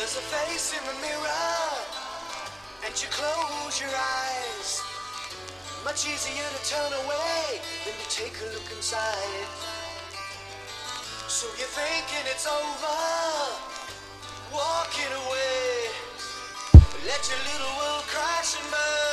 There's a face in the mirror, and you close your eyes. Much easier to turn away than to take a look inside. So you're thinking it's over, walking away. Let your little world crash and burn.